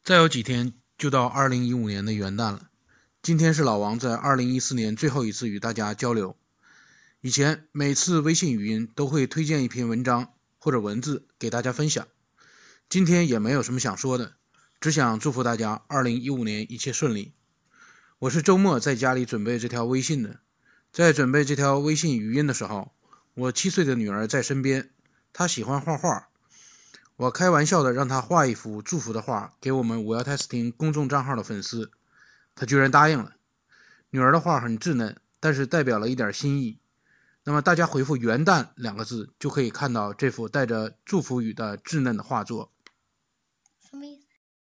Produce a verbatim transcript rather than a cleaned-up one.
再有几天就到二零一五年的元旦了，今天是老王在二零一四年最后一次与大家交流。以前每次微信语音都会推荐一篇文章或者文字给大家分享，今天也没有什么想说的，只想祝福大家二零一五年一切顺利。我是周末在家里准备这条微信的，在准备这条微信语音的时候，我七岁的女儿在身边，她喜欢画画，我开玩笑的让她画一幅祝福的画给我们五幺 testing 公众账号的粉丝，她居然答应了。女儿的画很稚嫩，但是代表了一点心意。那么大家回复元旦两个字就可以看到这幅带着祝福语的稚嫩的画作。